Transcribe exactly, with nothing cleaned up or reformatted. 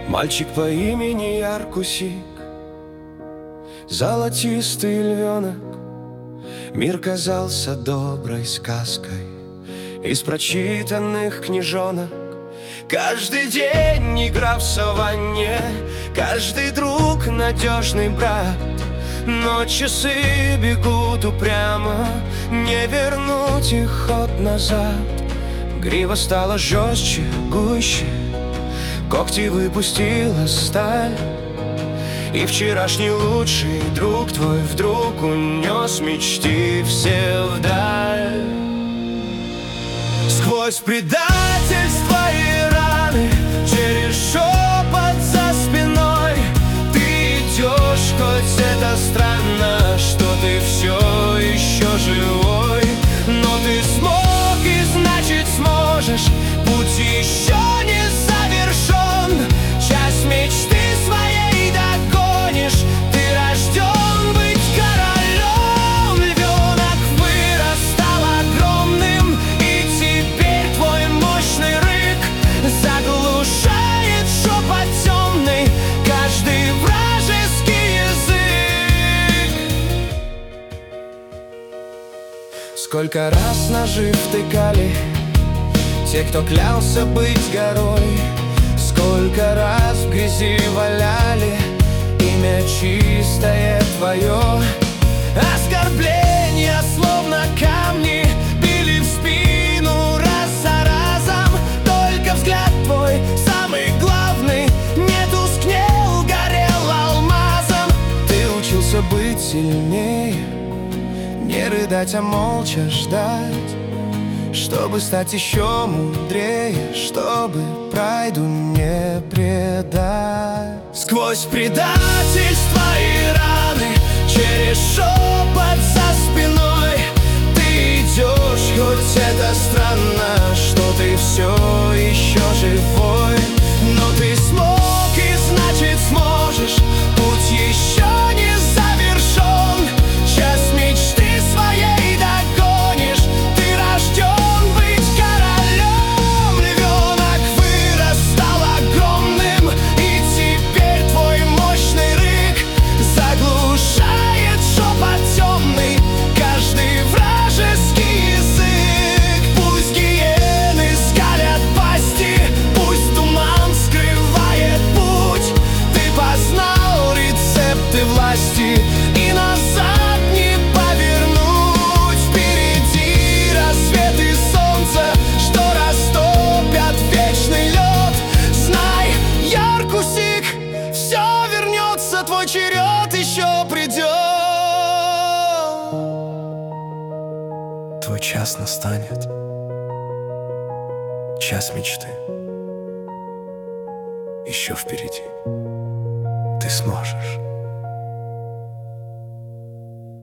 Мальчик по имени Яркусик, золотистый львенок. Мир казался доброй сказкой из прочитанных книжонок. Каждый день игра в саванне, каждый друг надежный брат. Но часы бегут упрямо, не вернуть их ход назад. Грива стала жестче, гуще, когти выпустила сталь. И вчерашний лучший друг твой вдруг унес мечты все вдаль. Сквозь предательство и раны, через шепот за спиной ты идешь, хоть это странно, что ты все еще живой. Но ты смог и значит сможешь, путь еще не завершен. Часть мечты своей догонишь, ты рожден быть королем. Львенок вырос, стал огромным, и теперь твой мощный рык заглушает шепот темный каждый вражеский язык. Сколько раз ножи втыкали те, кто клялся быть горой. Сколько раз в грязи валяли имя чистое твое. Оскорбления, словно камни, били в спину раз за разом. Только взгляд твой, самый главный, не тускнел, горел алмазом. Ты учился быть сильнее, не рыдать, а молча ждать, чтобы стать еще мудрее, чтобы прайду не предать. Сквозь предательство и раны, через шепот за спиной ты идешь, хоть это странно, что ты все еще живой. Но ты смог и значит сможешь, путь еще не завершен. Часть мечты своей догонишь, ты рожден. И назад не повернуть. Впереди рассвет и солнце, что растопят вечный лед. Знай, Яркусик, все вернется, твой черед еще придет. Твой час настанет, час мечты еще впереди. Ты сможешь.